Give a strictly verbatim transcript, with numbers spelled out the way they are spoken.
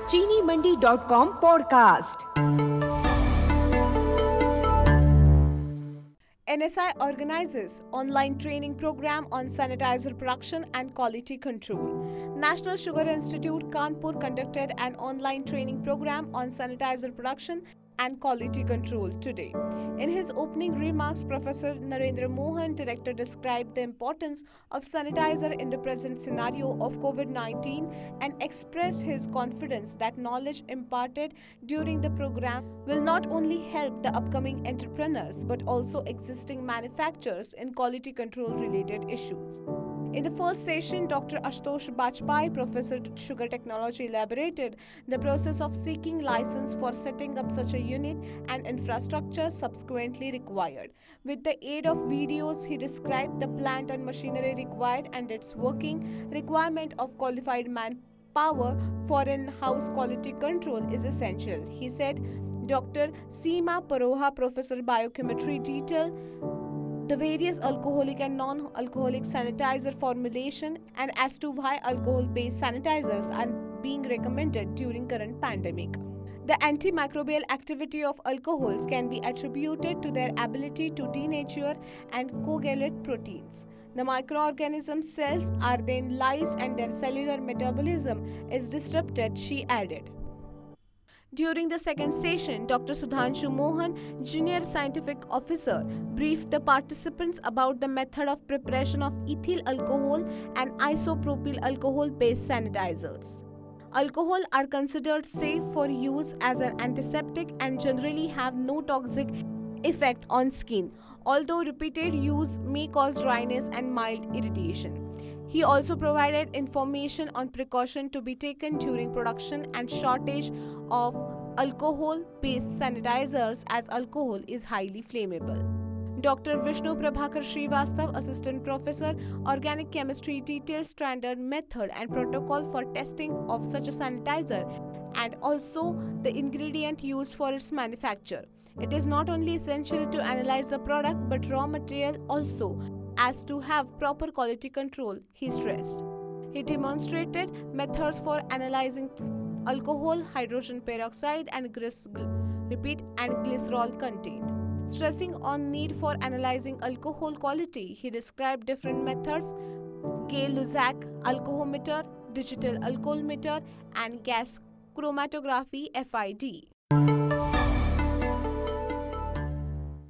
चीनी Mandi dot com podcast. N S I organizes online training program on sanitizer production and quality control. National Sugar Institute Kanpur conducted an online training program on sanitizer production and quality control today. In his opening remarks, Professor Narendra Mohan, director, described the importance of sanitizer in the present scenario of COVID nineteen and expressed his confidence that knowledge imparted during the program will not only help the upcoming entrepreneurs but also existing manufacturers in quality control related issues. In the first session, Doctor Ashutosh Bajpai, Professor Sugar Technology, elaborated the process of seeking license for setting up such a unit and infrastructure subsequently required. With the aid of videos, he described the plant and machinery required and its working. Requirement of qualified manpower for in-house quality control is essential. He said, Doctor Seema Paroha, Professor Biochemistry, detailed the various alcoholic and non-alcoholic sanitizer formulation and as to why alcohol-based sanitizers are being recommended during current pandemic. The antimicrobial activity of alcohols can be attributed to their ability to denature and coagulate proteins. The microorganism cells are then lysed and their cellular metabolism is disrupted, she added. During the second session, Doctor Sudhanshu Mohan, Junior Scientific Officer, briefed the participants about the method of preparation of ethyl alcohol and isopropyl alcohol-based sanitizers. Alcohol are considered safe for use as an antiseptic and generally have no toxic effect on skin, although repeated use may cause dryness and mild irritation. He also provided information on precaution to be taken during production and shortage of alcohol-based sanitizers as alcohol is highly flammable. Doctor Vishnu Prabhakar Srivastav, Assistant Professor, Organic Chemistry, detailed standard method and protocol for testing of such a sanitizer and also the ingredient used for its manufacture. It is not only essential to analyze the product but raw material also as to have proper quality control, he stressed. He demonstrated methods for analyzing alcohol, hydrogen peroxide and glyc- repeat and glycerol content. Stressing on need for analyzing alcohol quality, he described different methods: Gay-Lussac alcohometer, digital alcoholmeter, and gas chromatography F I D.